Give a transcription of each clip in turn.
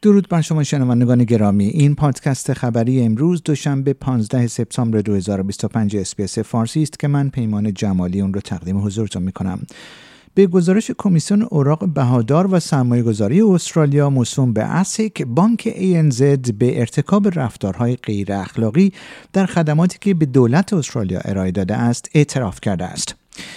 درود بر شما شنوندگان گرامی. این پادکست خبری امروز دوشنبه 15 سپتامبر 2025 اس‌بی‌اس فارسی است که من پیمان جمالی اون رو تقدیم حضورتون میکنم. به گزارش کمیسیون اوراق بهادار و سرمایه‌گذاری استرالیا موسوم به ASIC، بانک ANZ به ارتکاب رفتارهای غیر اخلاقی در خدماتی که به دولت استرالیا ارائه داده است اعتراف کرده است.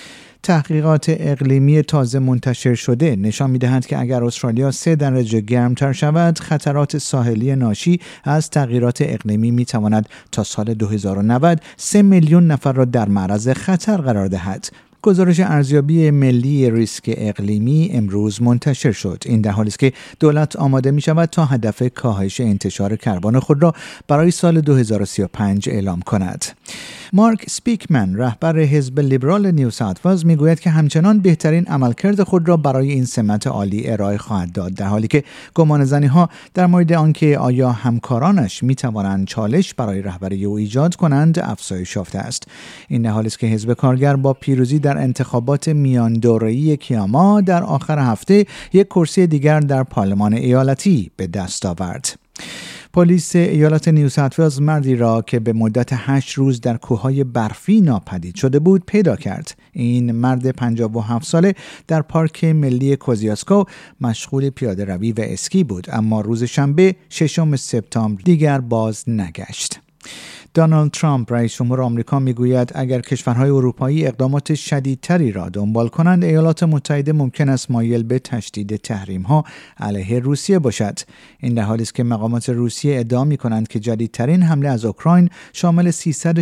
تحقیقات اقلیمی تازه منتشر شده نشان می‌دهد که اگر استرالیا 3 درجه گرمتر شود، خطرات ساحلی ناشی از تغییرات اقلیمی می‌تواند تا سال 2090 3 میلیون نفر را در معرض خطر قرار دهد. گزارش ارزیابی ملی ریسک اقلیمی امروز منتشر شد. این در حالی است که دولت آماده می شود تا هدف کاهش انتشار کربن خود را برای سال 2035 اعلام کند. مارک سپیکمن، رهبر حزب لیبرال نیو ساوت ولز، می گوید که همچنان بهترین عملکرد خود را برای این سمت عالی ارائه خواهد داد، در حالی که گمانه‌زنی ها در مورد آنکه آیا همکارانش می توانند چالش برای رهبری او ایجاد کنند افزایش یافته است. این در حالی است که حزب کارگر با پیروزی در انتخابات میان دوره‌ای کیاما در آخر هفته یک کرسی دیگر در پارلمان ایالتی به دست آورد. پلیس ایالت نیو ساوت ولز مردی را که به مدت 8 روز در کوههای برفی ناپدید شده بود پیدا کرد. این مرد 57 ساله در پارک ملی کوزیاسکو مشغول پیاده روی و اسکی بود، اما روز شنبه 6 سپتامبر دیگر باز نگشت. دونالد ترامپ، رئیس جمهور آمریکا، میگوید اگر کشورهای اروپایی اقدامات شدیدتری را دنبال کنند، ایالات متحده ممکن است مایل به تشدید تحریم‌ها علیه روسیه باشد. این در حالی است که مقامات روسیه ادعا می‌کنند که جدیدترین حمله از اوکراین شامل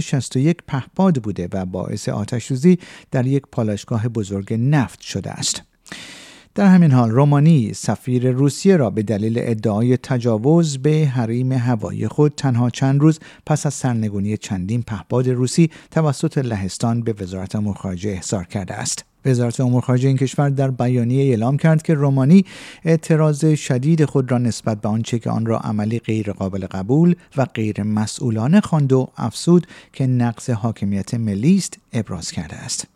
361 پهپاد بوده و باعث آتش‌سوزی در یک پالایشگاه بزرگ نفت شده است. در همین حال رومانی، سفیر روسیه را به دلیل ادعای تجاوز به حریم هوایی خود تنها چند روز پس از سرنگونی چندین پهپاد روسی توسط لهستان به وزارت امور خارجه احضار کرده است. وزارت امور خارجه این کشور در بیانیه اعلام کرد که رومانی اعتراض شدید خود را نسبت به آنچه که آن را عملی غیر قابل قبول و غیر مسئولانه خواند و افزود که نقض حاکمیت ملی است ابراز کرده است.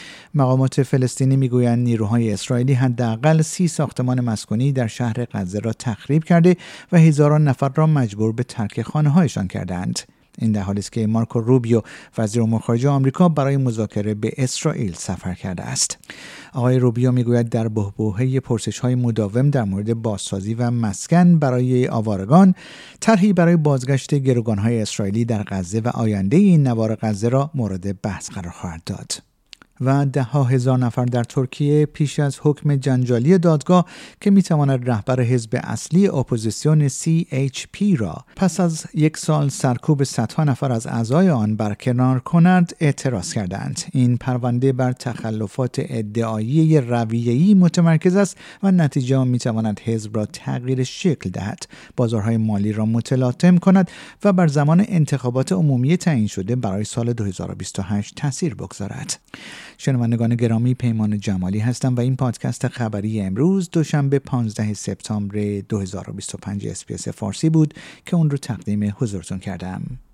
مقامات فلسطینی میگویند نیروهای اسرائیلی حداقل 30 ساختمان مسکونی در شهر غزه را تخریب کرده و هزاران نفر را مجبور به ترک خانه‌هایشان کردند. این در حالی است که مارکو روبیو، وزیر امور خارجه آمریکا، برای مذاکره به اسرائیل سفر کرده است. آقای روبیو میگوید در بحبوحه پرسش‌های مداوم در مورد بازسازی و مسکن برای آوارگان، طرحی برای بازگشت گروگان‌های اسرائیلی در غزه و آینده این نوار غزه را مورد بحث قرار خواهد داد. و 10,000 نفر در ترکیه پیش از حکم جنجالی دادگاه که میتواند رهبر حزب اصلی اپوزیسیون CHP را پس از 1 سال سرکوب صدها نفر از اعضای آن برکنار کند اعتراض کردند. این پرونده بر تخلفات ادعایی رویه‌ای متمرکز است و نتیجه آن میتواند حزب را تغییر شکل دهد، بازارهای مالی را متلاطم کند و بر زمان انتخابات عمومی تعیین شده برای سال 2028 تاثیر بگذارد. شنوندگان گرامی، پیمان جمالی هستم و این پادکست خبری امروز دوشنبه 15 سپتامبر 2025 اس‌بی‌اس فارسی بود که اون رو تقدیم حضورتون کردم.